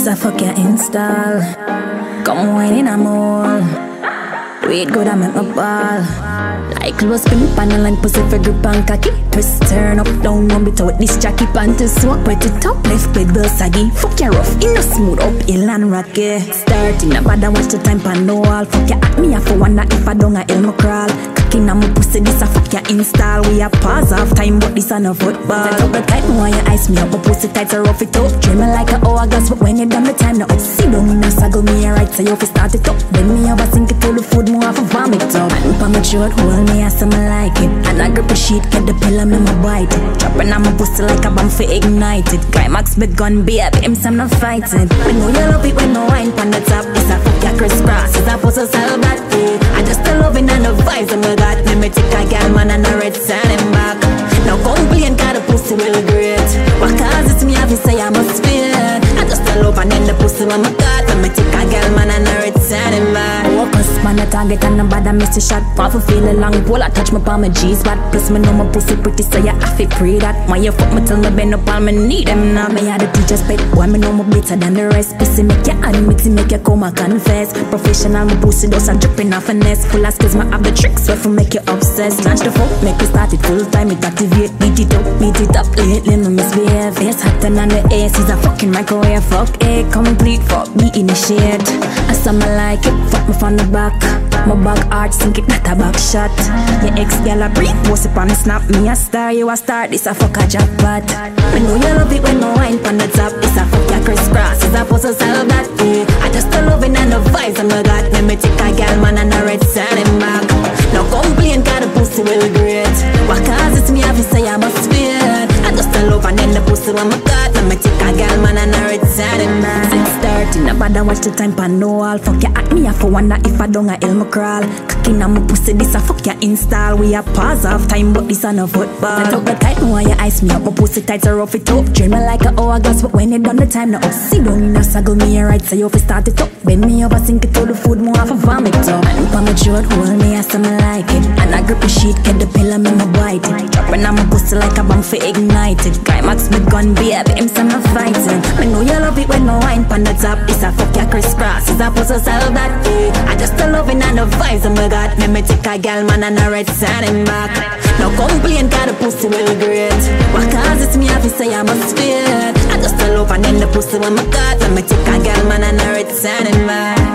This a fuck your install. Come wine in a mall. Do it good, I make my ball. Like close spin panel and pussy for grip and cocky. Twist, turn up, down, one bit with this jacket. Panties swap, wet it up, left with the saggy. Fuck you rough, in a smooth up, ill and rocky. Starting a bad, I watch the time pan no all. Fuck you at me, I for wonder if I don't ill my crawl. Cocking on my pussy, this a fuck you install. We a pause off time, but this a no football. Set up the tight, no you ice me up, my pussy tight, so rough it up. Dreaming like a hourglass, but when you done the time, now sit down in a saddle, me a right, so you fi start it up. Then me have a sink it to the food, more have a vomit up. And pa my throat, hold me as me like it. And I grip a sheet, get the pillow, me my bite it. Dropping on my pussy like a bomb for ignited. Climax big gun, baby, him some not fighting. I know you love it when no wine pan the top. It's a fuck your crisscross, it's a pussy sell that day. I just a loving and the vibes of my God. Let me take a gal man and a red signing back. Now complain, got the pussy real great. What cause it's me, have to say I must feel. I just a love and then the pussy when my God. Let me take a gal man and a red signing back. Focus man the target and the bad I miss a shot. Powerful feel a long pole, I touch my palm, my G's bad. Plus me know my pussy pretty, so you have to pray that. When you fuck me till me bend up all me need them now. Me had the teacher's pet, boy me know me better than the rest. Pussy make you admit it, make you come and confess. Professional, my pussy does a dripping off finesse. Full of skills, me have the tricks, where for make you obsessed. Launch the fuck, make you start it full time, it activate. Beat it up, lately me misbehave. Face hotter than the ace, is a fucking microwave. Fuck A, complete, fuck me initiate. I saw me like it, fuck me from the back. My back hard, sink it, not a back shot. Your ex gal a breathe, post it on the snap. Me a star, you a star, this a fuck a jackpot. I know you love it when no wine pan the top. This a fuck your crisscross, it's a pussy sell that day. I just a loving and the vibes of my God. Let me take a gal man and a red signing back. Now complain, got the pussy real great. What cause it's me, have to say I must feel. I just a love and then the pussy when my God. Let me take a gal man and a red signing back. 6:30, no bother watch the time pan no all. Fuck you at me, I for wonder if I don't ill my crawl. Cocking on my pussy, this a fuck your install. We a pause off time, but this a no football. Set up the tight, no you ice me up, my pussy tight, so rough it up. Dreaming like a hourglass, but when you done the time, now sit down in a saddle, me a right, so you fi start it up. Bend me over, sink it to the food, more have a vomit up. And pa my throat, hold me as me like it. And I grip the sheet, get the pillow, me my bite it. Dropping on my pussy like a bomb for ignited. Climax big gun, baby, him some not fighting. I know you love it when no wine pan the top. It's a fuck your crisscross, it's a pussy sell that day. I just a loving and the vibes of my God. Let me take a gal man and a red signing back. Now complain, got the pussy real great. What cause it's me, have to say I must feel. I just a love and then the pussy when my God. Let me take a gal man and a red signing back.